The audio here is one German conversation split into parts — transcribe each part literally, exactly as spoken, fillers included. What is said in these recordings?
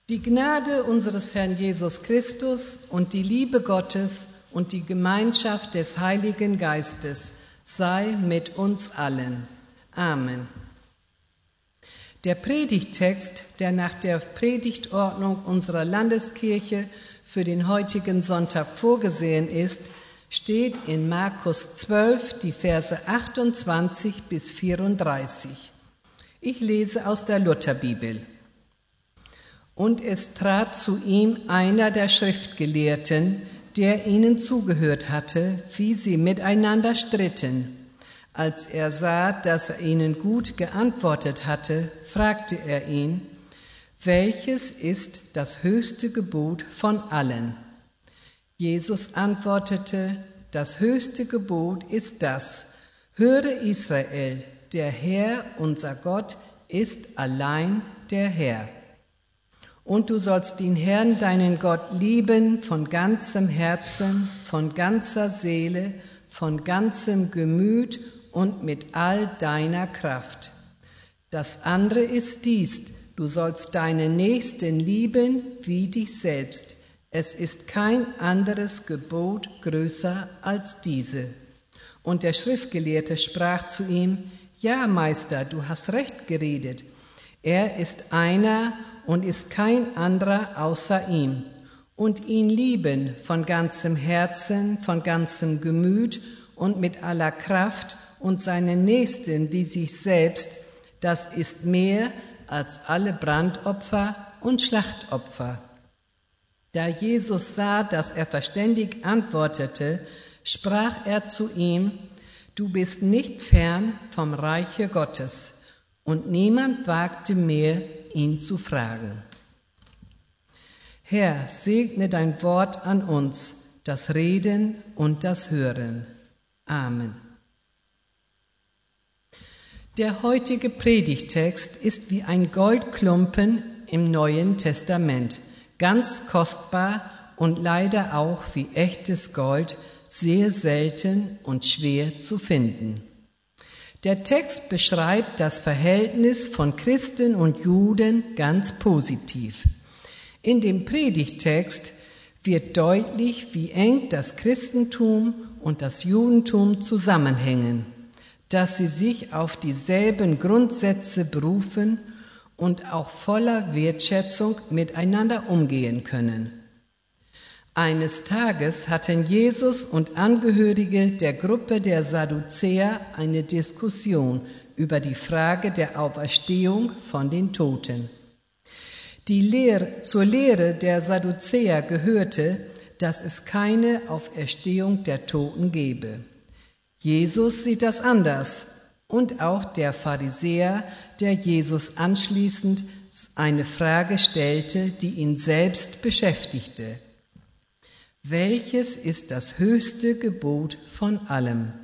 Die Gnade unseres Herrn Jesus Christus und die Liebe Gottes und die Gemeinschaft des Heiligen Geistes sei mit uns allen. Amen. Der Predigttext, der nach der Predigtordnung unserer Landeskirche für den heutigen Sonntag vorgesehen ist, steht in Markus zwölf, die Verse achtundzwanzig bis vierunddreißig. Ich lese aus der Lutherbibel. Und es trat zu ihm einer der Schriftgelehrten, der ihnen zugehört hatte, wie sie miteinander stritten. Als er sah, dass er ihnen gut geantwortet hatte, fragte er ihn, welches ist das höchste Gebot von allen? Jesus antwortete, das höchste Gebot ist das, höre Israel, der Herr, unser Gott, ist allein der Herr. Und du sollst den Herrn, deinen Gott, lieben von ganzem Herzen, von ganzer Seele, von ganzem Gemüt und mit all deiner Kraft. Das andere ist dies, du sollst deinen Nächsten lieben wie dich selbst. Es ist kein anderes Gebot größer als diese. Und der Schriftgelehrte sprach zu ihm, ja, Meister, du hast recht geredet. Er ist einer und ist kein anderer außer ihm. Und ihn lieben von ganzem Herzen, von ganzem Gemüt und mit aller Kraft und seinen Nächsten wie sich selbst, das ist mehr als alle Brandopfer und Schlachtopfer. Da Jesus sah, dass er verständig antwortete, sprach er zu ihm, du bist nicht fern vom Reiche Gottes. Und niemand wagte mehr, ihn zu fragen. Herr, segne dein Wort an uns, das Reden und das Hören. Amen. Der heutige Predigtext ist wie ein Goldklumpen im Neuen Testament, ganz kostbar und leider auch wie echtes Gold, sehr selten und schwer zu finden. Der Text beschreibt das Verhältnis von Christen und Juden ganz positiv. In dem Predigtext wird deutlich, wie eng das Christentum und das Judentum zusammenhängen, dass sie sich auf dieselben Grundsätze berufen und auch voller Wertschätzung miteinander umgehen können. Eines Tages hatten Jesus und Angehörige der Gruppe der Sadduzäer eine Diskussion über die Frage der Auferstehung von den Toten. Die Lehre, zur Lehre der Sadduzäer gehörte, dass es keine Auferstehung der Toten gebe. Jesus sieht das anders und auch der Pharisäer, der Jesus anschließend eine Frage stellte, die ihn selbst beschäftigte. Welches ist das höchste Gebot von allem?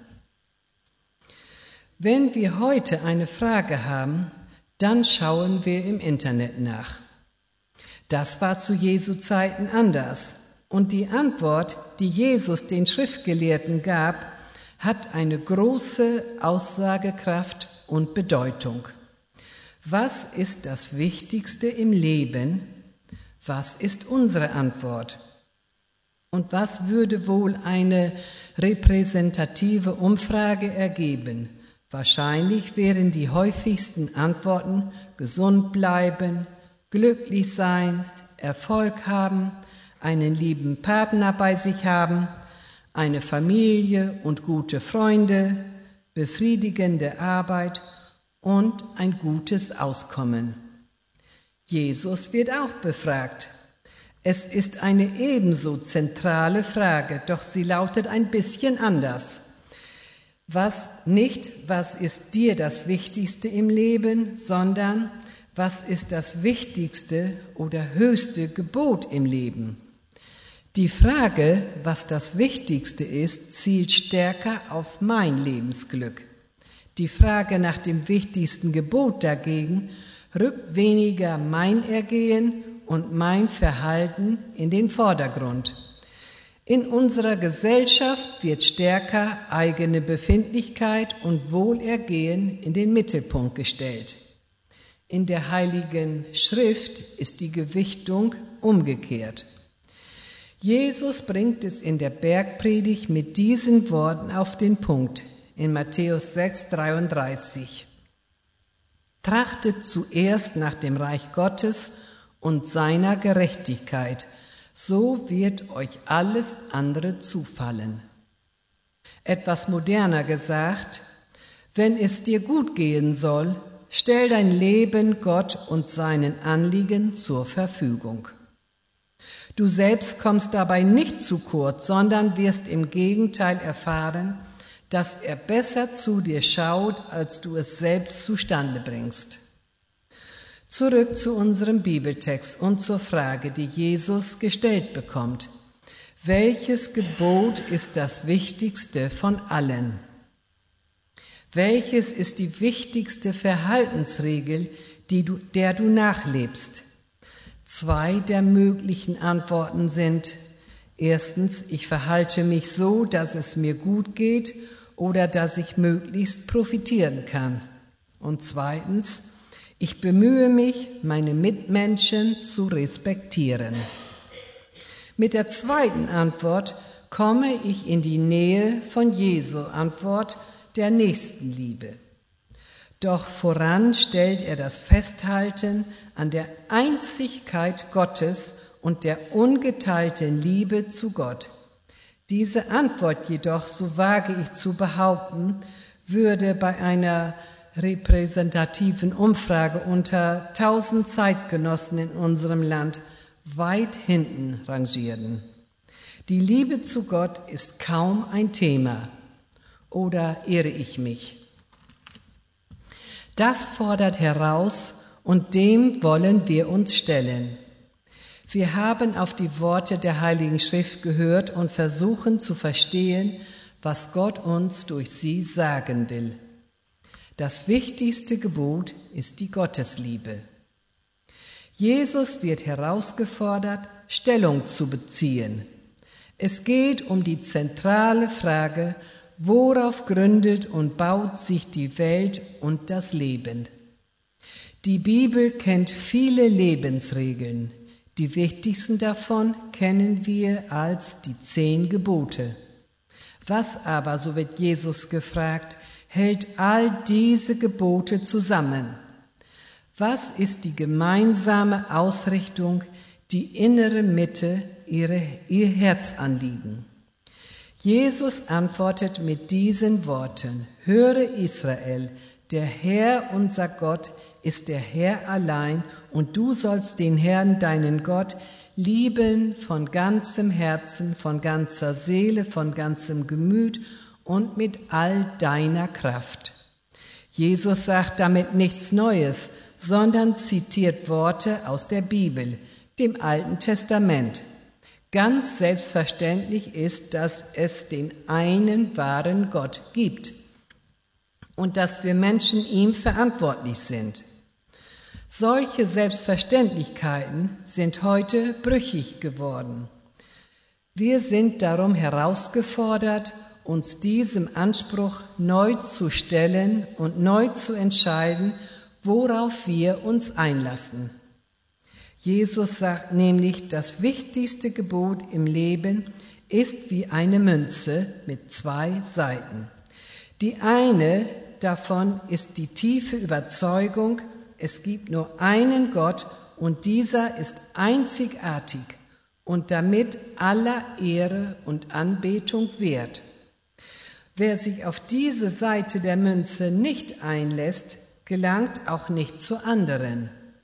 Wenn wir heute eine Frage haben, dann schauen wir im Internet nach. Das war zu Jesu Zeiten anders. Und die Antwort, die Jesus den Schriftgelehrten gab, hat eine große Aussagekraft und Bedeutung. Was ist das Wichtigste im Leben? Was ist unsere Antwort? Und was würde wohl eine repräsentative Umfrage ergeben? Wahrscheinlich wären die häufigsten Antworten gesund bleiben, glücklich sein, Erfolg haben, einen lieben Partner bei sich haben, eine Familie und gute Freunde, befriedigende Arbeit und ein gutes Auskommen. Jesus wird auch befragt. Es ist eine ebenso zentrale Frage, doch sie lautet ein bisschen anders. Was nicht, was ist dir das Wichtigste im Leben, sondern was ist das wichtigste oder höchste Gebot im Leben? Die Frage, was das Wichtigste ist, zielt stärker auf mein Lebensglück. Die Frage nach dem wichtigsten Gebot dagegen rückt weniger mein Ergehen und mein Verhalten in den Vordergrund. In unserer Gesellschaft wird stärker eigene Befindlichkeit und Wohlergehen in den Mittelpunkt gestellt. In der Heiligen Schrift ist die Gewichtung umgekehrt. Jesus bringt es in der Bergpredigt mit diesen Worten auf den Punkt in Matthäus sechs, dreiunddreißig. Trachtet zuerst nach dem Reich Gottes und seiner Gerechtigkeit, so wird euch alles andere zufallen. Etwas moderner gesagt, wenn es dir gut gehen soll, stell dein Leben Gott und seinen Anliegen zur Verfügung. Du selbst kommst dabei nicht zu kurz, sondern wirst im Gegenteil erfahren, dass er besser zu dir schaut, als du es selbst zustande bringst. Zurück zu unserem Bibeltext und zur Frage, die Jesus gestellt bekommt. Welches Gebot ist das wichtigste von allen? Welches ist die wichtigste Verhaltensregel, die du, der du nachlebst? Zwei der möglichen Antworten sind: Erstens, ich verhalte mich so, dass es mir gut geht oder dass ich möglichst profitieren kann. Und zweitens, ich bemühe mich, meine Mitmenschen zu respektieren. Mit der zweiten Antwort komme ich in die Nähe von Jesu Antwort der Nächstenliebe. Doch voran stellt er das Festhalten an der Einzigkeit Gottes und der ungeteilten Liebe zu Gott. Diese Antwort jedoch, so wage ich zu behaupten, würde bei einer repräsentativen Umfrage unter tausend Zeitgenossen in unserem Land weit hinten rangieren. Die Liebe zu Gott ist kaum ein Thema. Oder irre ich mich? Das fordert heraus und dem wollen wir uns stellen. Wir haben auf die Worte der Heiligen Schrift gehört und versuchen zu verstehen, was Gott uns durch sie sagen will. Das wichtigste Gebot ist die Gottesliebe. Jesus wird herausgefordert, Stellung zu beziehen. Es geht um die zentrale Frage, worauf gründet und baut sich die Welt und das Leben? Die Bibel kennt viele Lebensregeln. Die wichtigsten davon kennen wir als die zehn Gebote. Was aber, so wird Jesus gefragt, hält all diese Gebote zusammen? Was ist die gemeinsame Ausrichtung, die innere Mitte, ihre, ihr Herzanliegen? Jesus antwortet mit diesen Worten: Höre Israel, der Herr, unser Gott, ist der Herr allein, und du sollst den Herrn, deinen Gott, lieben von ganzem Herzen, von ganzer Seele, von ganzem Gemüt und mit all deiner Kraft. Jesus sagt damit nichts Neues, sondern zitiert Worte aus der Bibel, dem Alten Testament. Ganz selbstverständlich ist, dass es den einen wahren Gott gibt und dass wir Menschen ihm verantwortlich sind. Solche Selbstverständlichkeiten sind heute brüchig geworden. Wir sind darum herausgefordert, uns diesem Anspruch neu zu stellen und neu zu entscheiden, worauf wir uns einlassen. Jesus sagt nämlich, das wichtigste Gebot im Leben ist wie eine Münze mit zwei Seiten. Die eine davon ist die tiefe Überzeugung, es gibt nur einen Gott und dieser ist einzigartig und damit aller Ehre und Anbetung wert. Wer sich auf diese Seite der Münze nicht einlässt, gelangt auch nicht zu anderen.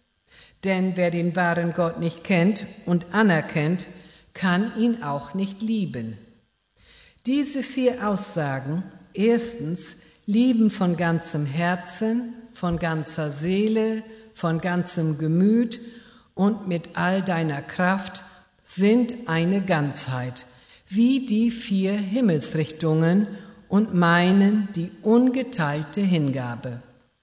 Denn wer den wahren Gott nicht kennt und anerkennt, kann ihn auch nicht lieben. Diese vier Aussagen, erstens, lieben von ganzem Herzen, von ganzer Seele, von ganzem Gemüt und mit all deiner Kraft, sind eine Ganzheit, wie die vier Himmelsrichtungen und meinen die ungeteilte Hingabe.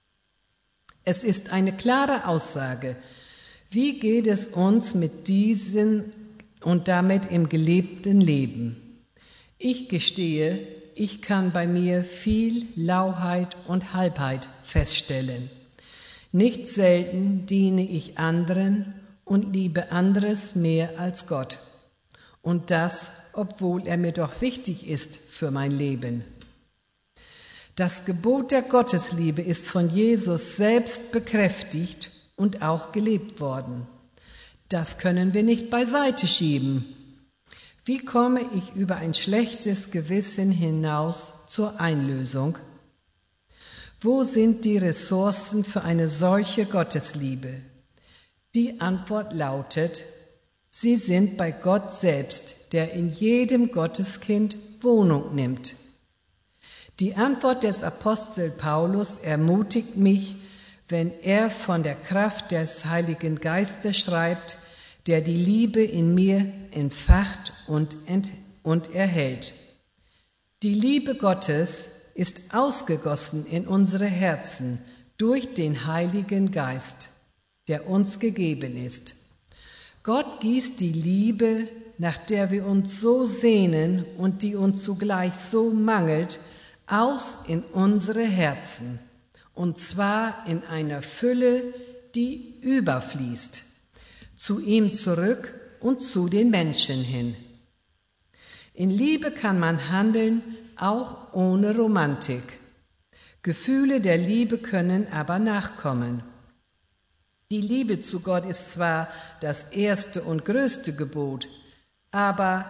Es ist eine klare Aussage. Wie geht es uns mit diesen und damit im gelebten Leben? Ich gestehe, ich kann bei mir viel Lauheit und Halbheit feststellen. Nicht selten diene ich anderen und liebe anderes mehr als Gott. Und das, obwohl er mir doch wichtig ist für mein Leben. Das Gebot der Gottesliebe ist von Jesus selbst bekräftigt und auch gelebt worden. Das können wir nicht beiseite schieben. Wie komme ich über ein schlechtes Gewissen hinaus zur Einlösung? Wo sind die Ressourcen für eine solche Gottesliebe? Die Antwort lautet, sie sind bei Gott selbst, der in jedem Gotteskind Wohnung nimmt. Die Antwort des Apostel Paulus ermutigt mich, wenn er von der Kraft des Heiligen Geistes schreibt, der die Liebe in mir entfacht und, ent- und erhält. Die Liebe Gottes ist ausgegossen in unsere Herzen durch den Heiligen Geist, der uns gegeben ist. Gott gießt die Liebe, nach der wir uns so sehnen und die uns zugleich so mangelt, aus in unsere Herzen, und zwar in einer Fülle, die überfließt, zu ihm zurück und zu den Menschen hin. In Liebe kann man handeln, auch ohne Romantik. Gefühle der Liebe können aber nachkommen. Die Liebe zu Gott ist zwar das erste und größte Gebot, aber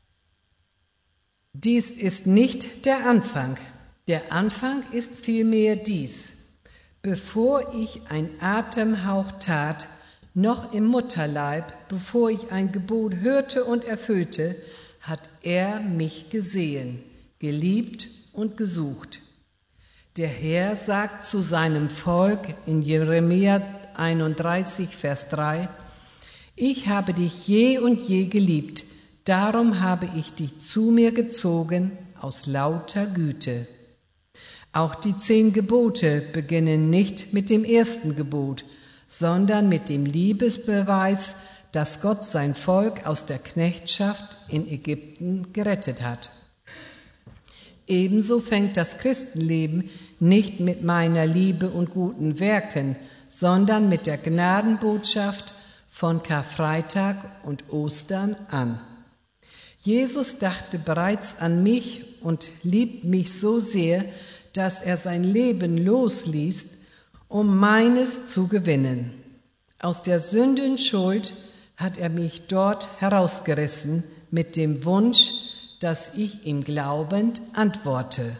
dies ist nicht der Anfang. Der Anfang ist vielmehr dies: Bevor ich ein Atemhauch tat, noch im Mutterleib, bevor ich ein Gebot hörte und erfüllte, hat er mich gesehen, geliebt und gesucht. Der Herr sagt zu seinem Volk in Jeremia einunddreißig, Vers drei, ich habe dich je und je geliebt, darum habe ich dich zu mir gezogen aus lauter Güte. Auch die zehn Gebote beginnen nicht mit dem ersten Gebot, sondern mit dem Liebesbeweis, dass Gott sein Volk aus der Knechtschaft in Ägypten gerettet hat. Ebenso fängt das Christenleben nicht mit meiner Liebe und guten Werken, sondern mit der Gnadenbotschaft von Karfreitag und Ostern an. Jesus dachte bereits an mich und liebt mich so sehr, dass er sein Leben losließ, um meines zu gewinnen. Aus der Sündenschuld hat er mich dort herausgerissen mit dem Wunsch, dass ich ihm glaubend antworte.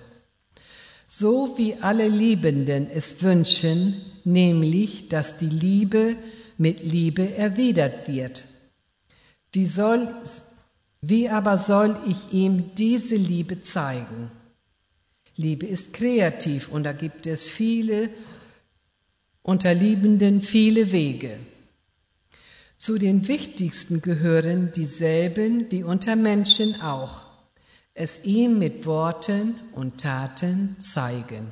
So wie alle Liebenden es wünschen, nämlich, dass die Liebe mit Liebe erwidert wird. Wie soll, wie aber soll ich ihm diese Liebe zeigen? Liebe ist kreativ und da gibt es viele, unter Liebenden viele Wege. Zu den wichtigsten gehören dieselben wie unter Menschen auch, es ihm mit Worten und Taten zeigen.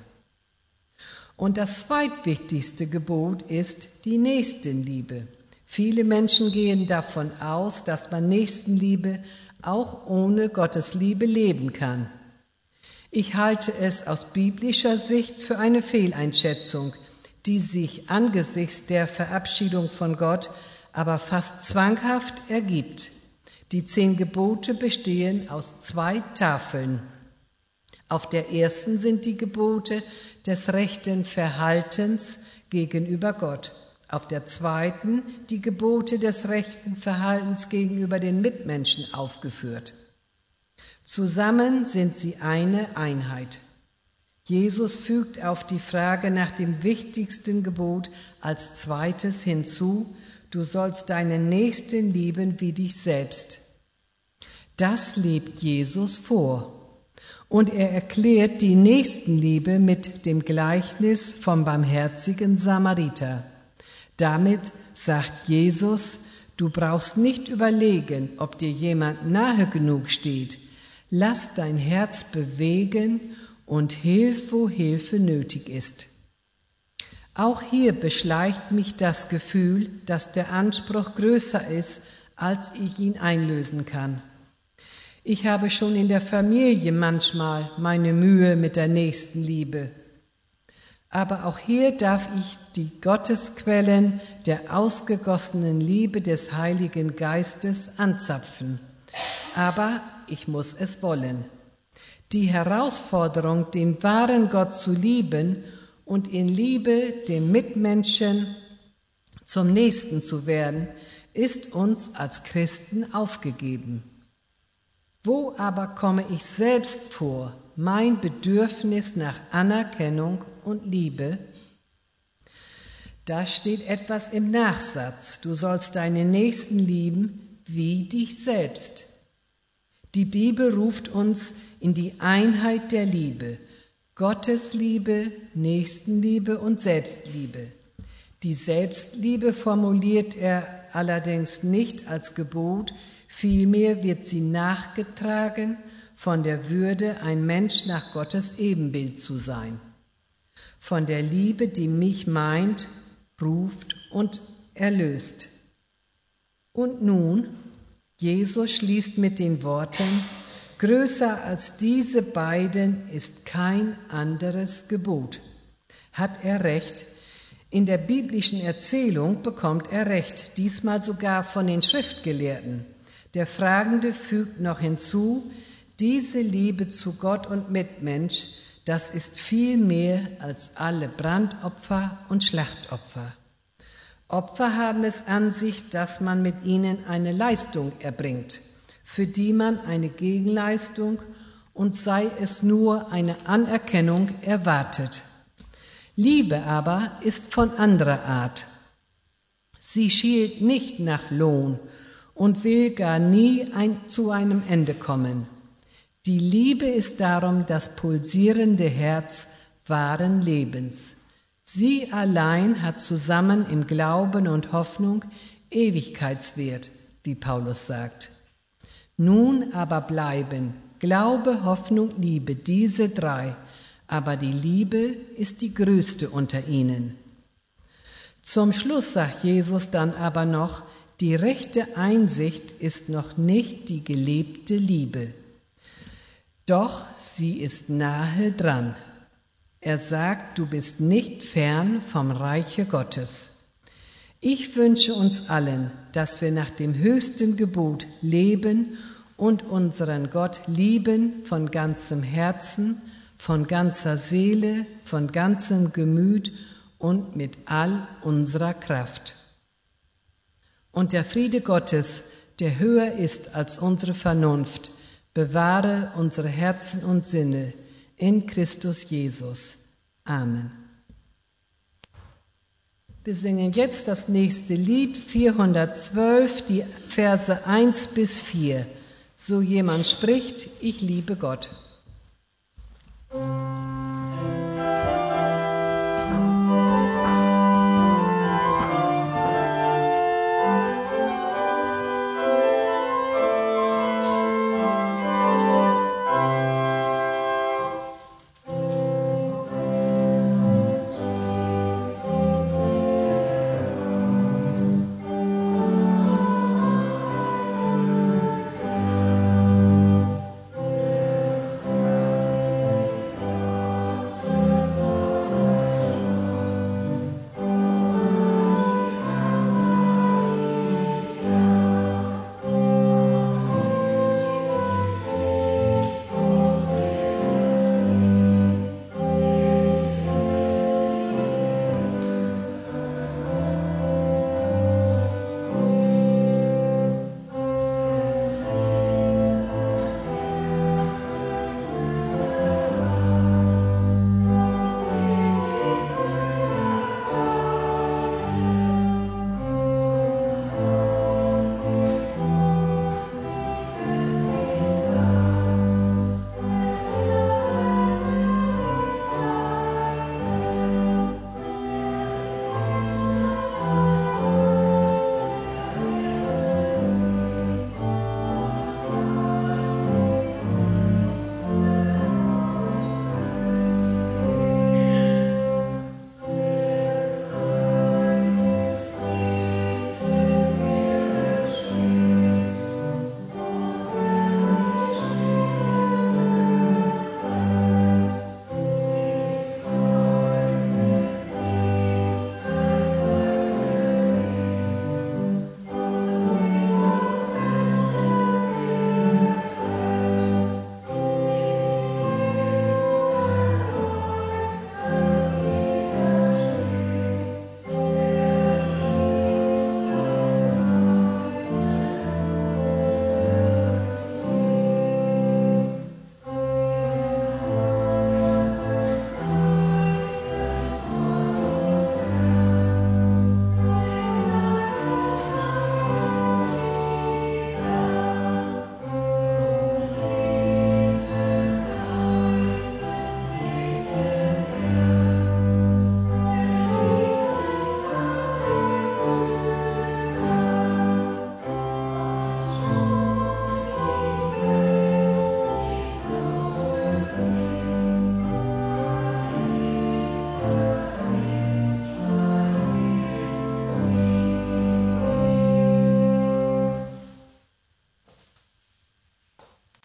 Und das zweitwichtigste Gebot ist die Nächstenliebe. Viele Menschen gehen davon aus, dass man Nächstenliebe auch ohne Gottes Liebe leben kann. Ich halte es aus biblischer Sicht für eine Fehleinschätzung, die sich angesichts der Verabschiedung von Gott aber fast zwanghaft ergibt. Die zehn Gebote bestehen aus zwei Tafeln. Auf der ersten sind die Gebote des rechten Verhaltens gegenüber Gott. Auf der zweiten die Gebote des rechten Verhaltens gegenüber den Mitmenschen aufgeführt. Zusammen sind sie eine Einheit. Jesus fügt auf die Frage nach dem wichtigsten Gebot als zweites hinzu, du sollst deinen Nächsten lieben wie dich selbst. Das lebt Jesus vor. Und er erklärt die Nächstenliebe mit dem Gleichnis vom barmherzigen Samariter. Damit sagt Jesus, du brauchst nicht überlegen, ob dir jemand nahe genug steht. Lass dein Herz bewegen und hilf, wo Hilfe nötig ist. Auch hier beschleicht mich das Gefühl, dass der Anspruch größer ist, als ich ihn einlösen kann. Ich habe schon in der Familie manchmal meine Mühe mit der Nächstenliebe. Aber auch hier darf ich die Gottesquellen der ausgegossenen Liebe des Heiligen Geistes anzapfen. Aber ich muss es wollen. Die Herausforderung, den wahren Gott zu lieben und in Liebe dem Mitmenschen zum Nächsten zu werden, ist uns als Christen aufgegeben. Wo aber komme ich selbst vor, mein Bedürfnis nach Anerkennung und Liebe? Da steht etwas im Nachsatz: Du sollst deinen Nächsten lieben wie dich selbst. Die Bibel ruft uns in die Einheit der Liebe, Gottesliebe, Nächstenliebe und Selbstliebe. Die Selbstliebe formuliert er allerdings nicht als Gebot, vielmehr wird sie nachgetragen von der Würde, ein Mensch nach Gottes Ebenbild zu sein, von der Liebe, die mich meint, ruft und erlöst. Und nun, Jesus schließt mit den Worten: Größer als diese beiden ist kein anderes Gebot. Hat er recht? In der biblischen Erzählung bekommt er recht, diesmal sogar von den Schriftgelehrten. Der Fragende fügt noch hinzu: Diese Liebe zu Gott und Mitmensch, das ist viel mehr als alle Brandopfer und Schlachtopfer. Opfer haben es an sich, dass man mit ihnen eine Leistung erbringt, für die man eine Gegenleistung, und sei es nur eine Anerkennung, erwartet. Liebe aber ist von anderer Art. Sie schielt nicht nach Lohn und will gar nie ein, zu einem Ende kommen. Die Liebe ist darum das pulsierende Herz wahren Lebens. Sie allein hat zusammen im Glauben und Hoffnung Ewigkeitswert, wie Paulus sagt. Nun aber bleiben Glaube, Hoffnung, Liebe, diese drei, aber die Liebe ist die größte unter ihnen. Zum Schluss sagt Jesus dann aber noch: Die rechte Einsicht ist noch nicht die gelebte Liebe. Doch sie ist nahe dran. Er sagt, du bist nicht fern vom Reiche Gottes. Ich wünsche uns allen, dass wir nach dem höchsten Gebot leben und unseren Gott lieben von ganzem Herzen, von ganzer Seele, von ganzem Gemüt und mit all unserer Kraft. Und der Friede Gottes, der höher ist als unsere Vernunft, bewahre unsere Herzen und Sinne in Christus Jesus. Amen. Wir singen jetzt das nächste Lied, vierhundertzwölf, die Verse eins bis vier. So jemand spricht: Ich liebe Gott.